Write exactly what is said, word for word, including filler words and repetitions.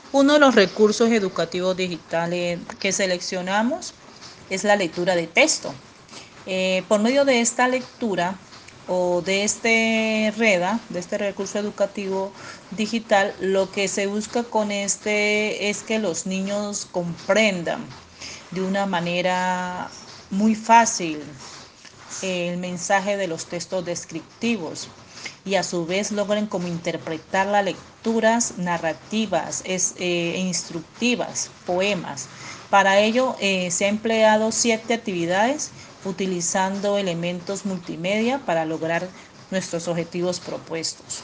Uno de los recursos educativos digitales que seleccionamos es la lectura de texto. Eh, por medio de esta lectura o de este REDA, de este recurso educativo digital, lo que se busca con este es que los niños comprendan de una manera muy fácil el mensaje de los textos descriptivos y a su vez logren como interpretar las lecturas narrativas es, eh, e instructivas, poemas. Para ello eh, se ha empleado siete actividades utilizando elementos multimedia para lograr nuestros objetivos propuestos.